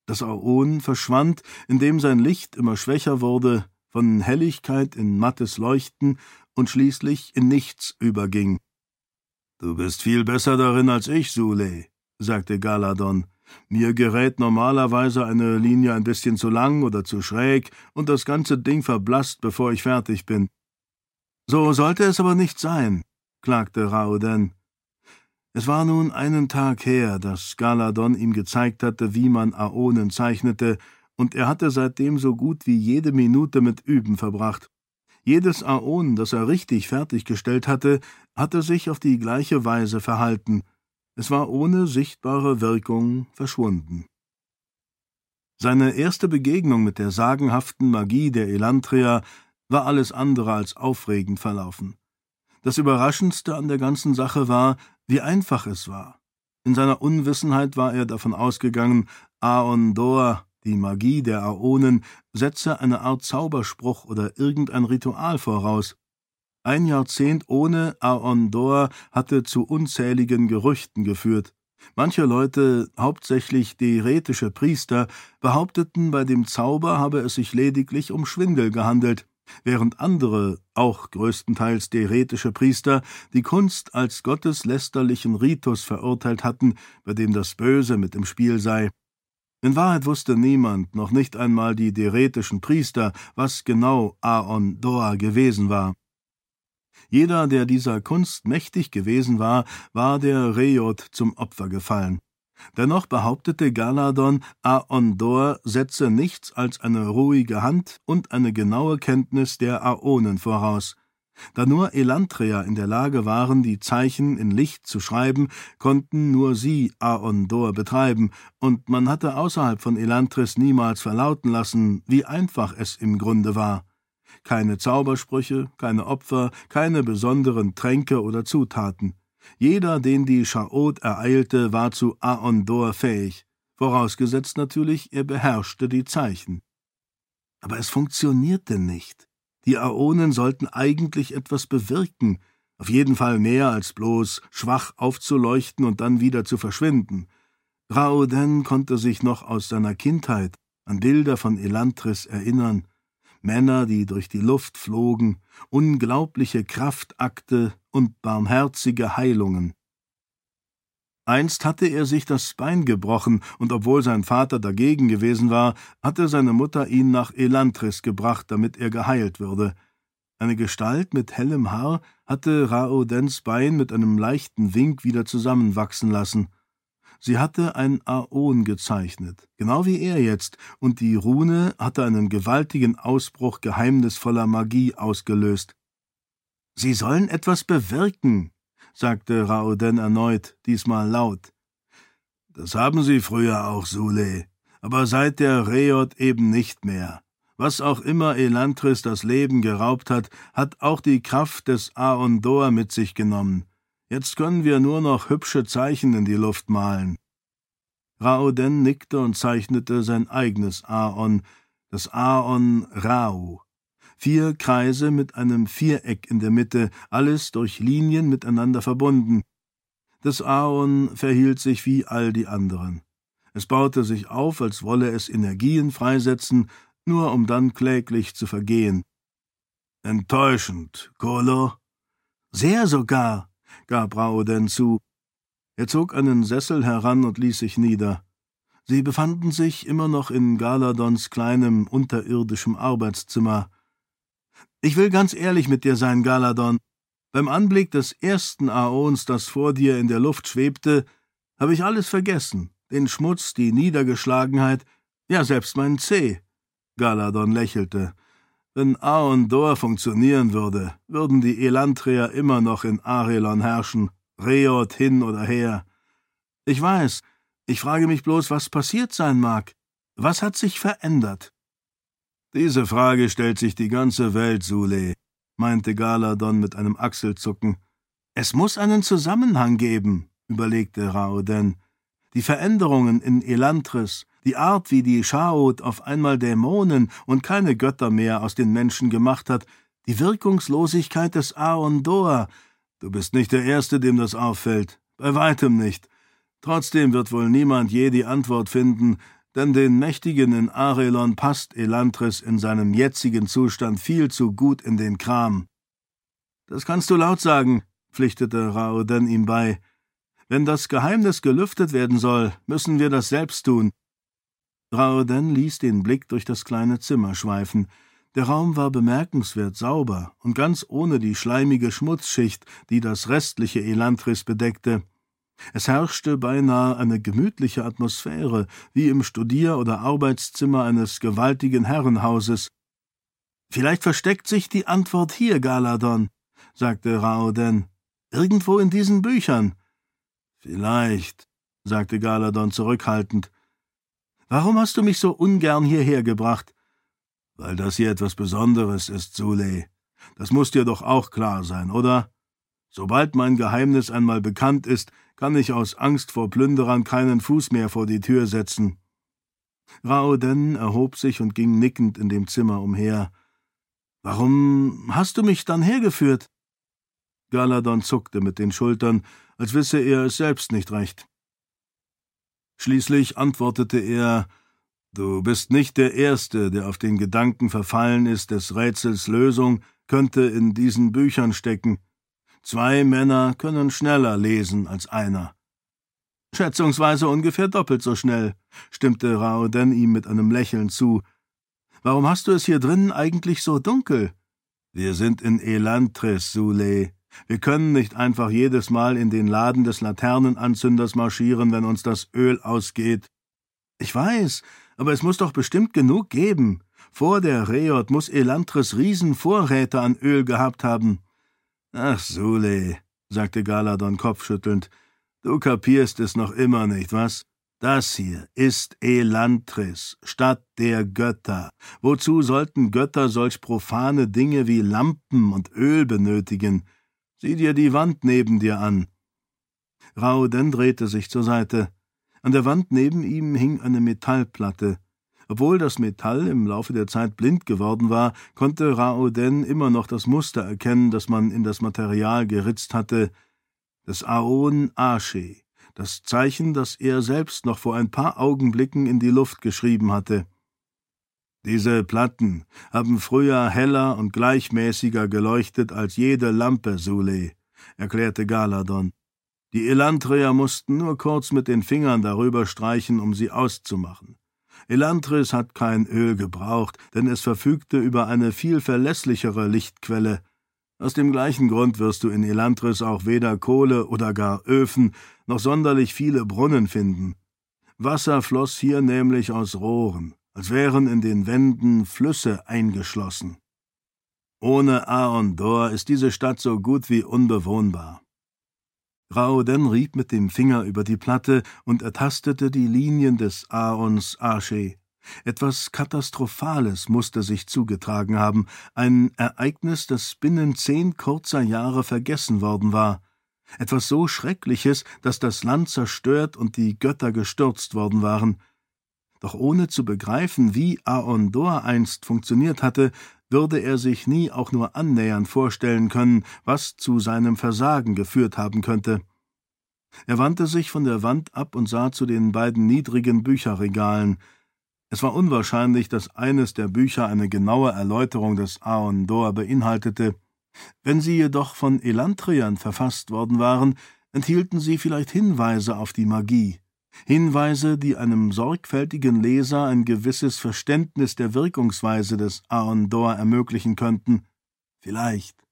Das Aon verschwand, indem sein Licht immer schwächer wurde, von Helligkeit in mattes Leuchten und schließlich in nichts überging. »Du bist viel besser darin als ich, Sule«, sagte Galadon. »Mir gerät normalerweise eine Linie ein bisschen zu lang oder zu schräg, und das ganze Ding verblasst, bevor ich fertig bin.« »So sollte es aber nicht sein«, klagte Raoden. Es war nun einen Tag her, dass Galadon ihm gezeigt hatte, wie man Aonen zeichnete, und er hatte seitdem so gut wie jede Minute mit Üben verbracht. Jedes Aon, das er richtig fertiggestellt hatte, hatte sich auf die gleiche Weise verhalten. Es war ohne sichtbare Wirkung verschwunden. Seine erste Begegnung mit der sagenhaften Magie der Elantrier war alles andere als aufregend verlaufen. Das Überraschendste an der ganzen Sache war, wie einfach es war. In seiner Unwissenheit war er davon ausgegangen, Aon Dor, die Magie der Aonen, setze eine Art Zauberspruch oder irgendein Ritual voraus. Ein Jahrzehnt ohne Aon Dor hatte zu unzähligen Gerüchten geführt. Manche Leute, hauptsächlich deretische Priester, behaupteten, bei dem Zauber habe es sich lediglich um Schwindel gehandelt, während andere, auch größtenteils deretische Priester, die Kunst als gotteslästerlichen Ritus verurteilt hatten, bei dem das Böse mit im Spiel sei. In Wahrheit wusste niemand, noch nicht einmal die deretischen Priester, was genau Aon Dor gewesen war. Jeder, der dieser Kunst mächtig gewesen war, war der Reod zum Opfer gefallen. Dennoch behauptete Galadon, Aon Dor setze nichts als eine ruhige Hand und eine genaue Kenntnis der Aonen voraus. Da nur Elantrier in der Lage waren, die Zeichen in Licht zu schreiben, konnten nur sie Aon Dor betreiben, und man hatte außerhalb von Elantris niemals verlauten lassen, wie einfach es im Grunde war. Keine Zaubersprüche, keine Opfer, keine besonderen Tränke oder Zutaten. Jeder, den die Chaot ereilte, war zu Aon Dor fähig, vorausgesetzt natürlich, er beherrschte die Zeichen. Aber es funktionierte nicht. Die Aonen sollten eigentlich etwas bewirken, auf jeden Fall mehr als bloß schwach aufzuleuchten und dann wieder zu verschwinden. Raoden konnte sich noch aus seiner Kindheit an Bilder von Elantris erinnern. Männer, die durch die Luft flogen, unglaubliche Kraftakte und barmherzige Heilungen. Einst hatte er sich das Bein gebrochen, und obwohl sein Vater dagegen gewesen war, hatte seine Mutter ihn nach Elantris gebracht, damit er geheilt würde. Eine Gestalt mit hellem Haar hatte Raodens Bein mit einem leichten Wink wieder zusammenwachsen lassen. Sie hatte ein Aon gezeichnet, genau wie er jetzt, und die Rune hatte einen gewaltigen Ausbruch geheimnisvoller Magie ausgelöst. »Sie sollen etwas bewirken«, sagte Raoden erneut, diesmal laut. »Das haben sie früher auch, Sule, aber seit der Reod eben nicht mehr. Was auch immer Elantris das Leben geraubt hat, hat auch die Kraft des Aon Dor mit sich genommen. Jetzt können wir nur noch hübsche Zeichen in die Luft malen.« Raoden nickte und zeichnete sein eigenes Aon, das Aon Rau. 4 Kreise mit einem Viereck in der Mitte, alles durch Linien miteinander verbunden. Das Aon verhielt sich wie all die anderen. Es baute sich auf, als wolle es Energien freisetzen, nur um dann kläglich zu vergehen. »Enttäuschend, Kolo?« »Sehr sogar«, gab Raoden zu. Er zog einen Sessel heran und ließ sich nieder. Sie befanden sich immer noch in Galadons kleinem, unterirdischem Arbeitszimmer. »Ich will ganz ehrlich mit dir sein, Galadon. Beim Anblick des ersten Aons, das vor dir in der Luft schwebte, habe ich alles vergessen. Den Schmutz, die Niedergeschlagenheit, ja, selbst meinen Zeh.« Galadon lächelte. »Wenn Aon Dor funktionieren würde, würden die Elantrier immer noch in Arelon herrschen, Reod hin oder her. Ich weiß, ich frage mich bloß, was passiert sein mag. Was hat sich verändert?« »Diese Frage stellt sich die ganze Welt, Sule«, meinte Galadon mit einem Achselzucken. »Es muss einen Zusammenhang geben«, überlegte Raoden. »Die Veränderungen in Elantris, die Art, wie die Chaot auf einmal Dämonen und keine Götter mehr aus den Menschen gemacht hat, die Wirkungslosigkeit des Aon Dor. Du bist nicht der Erste, dem das auffällt. Bei weitem nicht. Trotzdem wird wohl niemand je die Antwort finden, denn den Mächtigen in Arelon passt Elantris in seinem jetzigen Zustand viel zu gut in den Kram. »Das kannst du laut sagen«, pflichtete Raoden ihm bei. »Wenn das Geheimnis gelüftet werden soll, müssen wir das selbst tun.« Raoden ließ den Blick durch das kleine Zimmer schweifen. Der Raum war bemerkenswert sauber und ganz ohne die schleimige Schmutzschicht, die das restliche Elantris bedeckte. Es herrschte beinahe eine gemütliche Atmosphäre, wie im Studier- oder Arbeitszimmer eines gewaltigen Herrenhauses. »Vielleicht versteckt sich die Antwort hier, Galadon«, sagte Raoden. »Irgendwo in diesen Büchern.« »Vielleicht«, sagte Galadon zurückhaltend. »Warum hast du mich so ungern hierher gebracht?« »Weil das hier etwas Besonderes ist, Sule. Das muss dir doch auch klar sein, oder? Sobald mein Geheimnis einmal bekannt ist, kann ich aus Angst vor Plünderern keinen Fuß mehr vor die Tür setzen.« Raoden erhob sich und ging nickend in dem Zimmer umher. »Warum hast du mich dann hergeführt?« Galadon zuckte mit den Schultern, als wisse er es selbst nicht recht. Schließlich antwortete er: »Du bist nicht der Erste, der auf den Gedanken verfallen ist, des Rätsels Lösung könnte in diesen Büchern stecken. 2 Männer können schneller lesen als einer.« »Schätzungsweise ungefähr doppelt so schnell«, stimmte Raoden ihm mit einem Lächeln zu. »Warum hast du es hier drinnen eigentlich so dunkel?« »Wir sind in Elantris, Sule. Wir können nicht einfach jedes Mal in den Laden des Laternenanzünders marschieren, wenn uns das Öl ausgeht.« »Ich weiß, aber es muss doch bestimmt genug geben. Vor der Reod muss Elantris Riesenvorräte an Öl gehabt haben.« »Ach, Sule«, sagte Galadon kopfschüttelnd, »du kapierst es noch immer nicht, was? Das hier ist Elantris, Stadt der Götter. Wozu sollten Götter solch profane Dinge wie Lampen und Öl benötigen? Sieh dir die Wand neben dir an.« Raoden drehte sich zur Seite. An der Wand neben ihm hing eine Metallplatte. Obwohl das Metall im Laufe der Zeit blind geworden war, konnte Raoden immer noch das Muster erkennen, das man in das Material geritzt hatte. Das Aon Ashe, das Zeichen, das er selbst noch vor ein paar Augenblicken in die Luft geschrieben hatte. »Diese Platten haben früher heller und gleichmäßiger geleuchtet als jede Lampe, Sule«, erklärte Galadon. »Die Elantrier mussten nur kurz mit den Fingern darüber streichen, um sie auszumachen. Elantris hat kein Öl gebraucht, denn es verfügte über eine viel verlässlichere Lichtquelle. Aus dem gleichen Grund wirst du in Elantris auch weder Kohle oder gar Öfen noch sonderlich viele Brunnen finden. Wasser floss hier nämlich aus Rohren, als wären in den Wänden Flüsse eingeschlossen. Ohne Aon-Dor ist diese Stadt so gut wie unbewohnbar.« Raoden rieb mit dem Finger über die Platte und ertastete die Linien des Aons Ashe. Etwas Katastrophales musste sich zugetragen haben, ein Ereignis, das binnen 10 kurzer Jahre vergessen worden war. Etwas so Schreckliches, dass das Land zerstört und die Götter gestürzt worden waren. Doch ohne zu begreifen, wie Aon-Dor einst funktioniert hatte, würde er sich nie auch nur annähernd vorstellen können, was zu seinem Versagen geführt haben könnte. Er wandte sich von der Wand ab und sah zu den beiden niedrigen Bücherregalen. Es war unwahrscheinlich, dass eines der Bücher eine genaue Erläuterung des Aon-Dor beinhaltete. Wenn sie jedoch von Elantriern verfasst worden waren, enthielten sie vielleicht Hinweise auf die Magie. Hinweise, die einem sorgfältigen Leser ein gewisses Verständnis der Wirkungsweise des Aon-Dor ermöglichen könnten. Vielleicht.